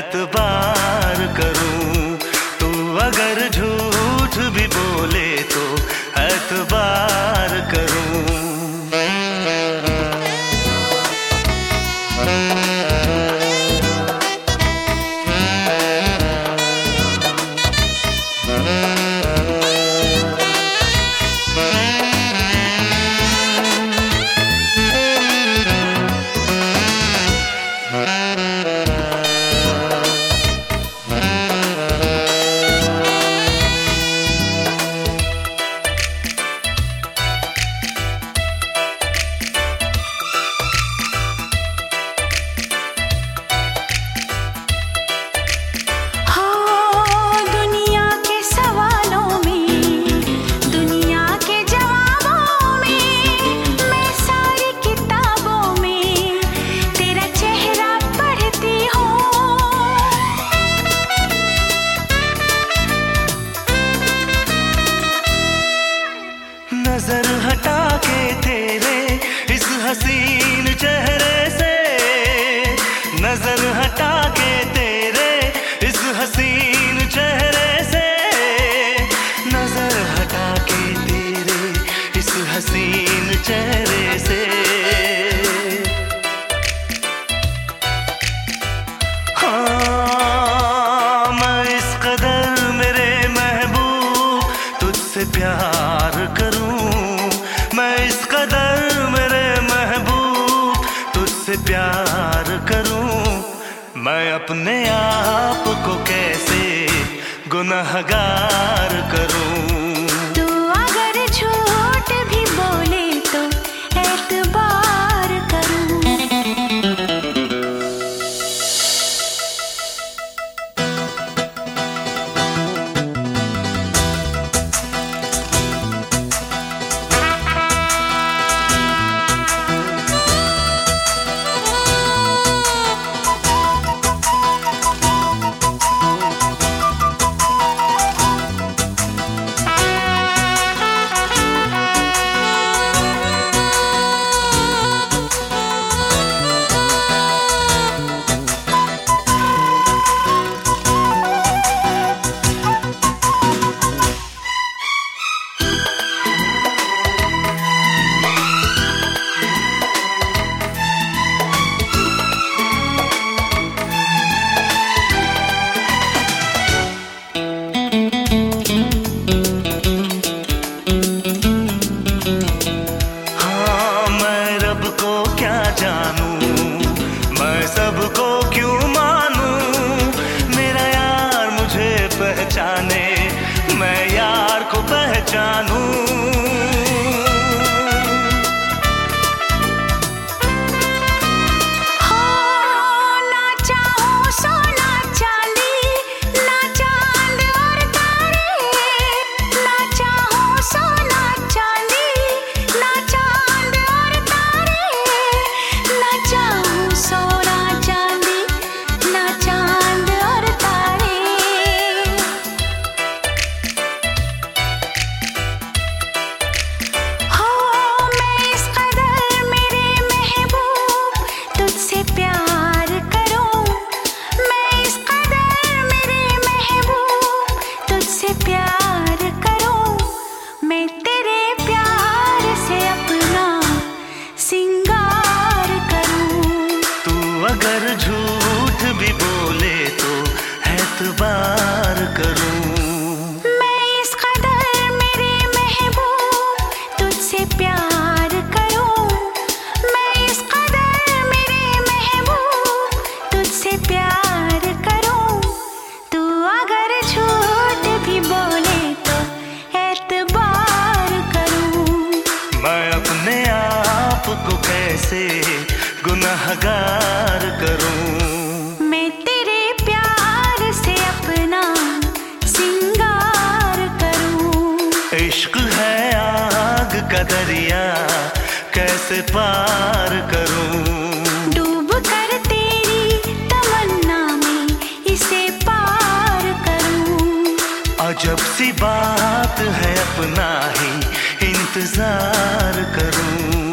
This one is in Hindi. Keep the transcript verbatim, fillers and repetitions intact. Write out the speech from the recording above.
एतबार करूं। तू अगर झूठ भी बोले तो एतबार करूं। नजर हटा के तेरे इस हसीन चेहरे से, नजर हटा के तेरे इस हसीन चेहरे से, नजर हटा के तेरे इस हसीन चेहरे से। हाँ, मैं इस कदर मेरे महबूब तुझसे प्यार करूं, मैं इस कदर मेरे महबूब तुझसे प्यार करूं। मैं अपने आप को कैसे गुनहगार करूं। तू अगर झूठ भी बोले तो एतबार करूं। सबको क्यों मानूं, मेरा यार मुझे पहचाने, मैं यार को पहचानूं। अगर झूठ भी बोले तो एतबार करूं। मैं इस कदर मेरे महबूब तुझसे प्यार करूं। मैं इस कदर मेरे महबूब तुझसे प्यार करूं। तू अगर झूठ भी बोले तो एतबार करूं। मैं अपने आप को कैसे गुनहगार करूं। मैं तेरे प्यार से अपना सिंगार करूं। इश्क है आग का दरिया कैसे पार करूं। डूब कर तेरी तमन्ना में इसे पार करूं। अजब सी बात है अपना ही इंतजार करूं।